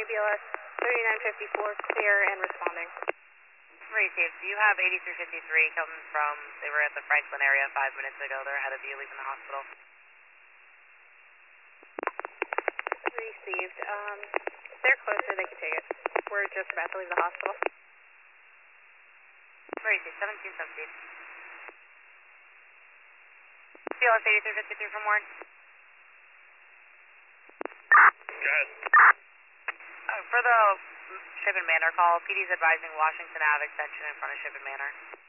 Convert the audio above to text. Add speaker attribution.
Speaker 1: BLS 3954, clear and responding.
Speaker 2: Received. Do you have 8353 coming from, they were at the Franklin area 5 minutes ago. They're ahead of you leaving the hospital.
Speaker 1: Received. If they're closer, they can take it. We're just about to leave the hospital.
Speaker 2: Received. 1717. BLS 8353 from Warren.
Speaker 3: Go ahead.
Speaker 2: For the Ship and Manor call, PD's advising Washington Ave extension in front of Ship and Manor.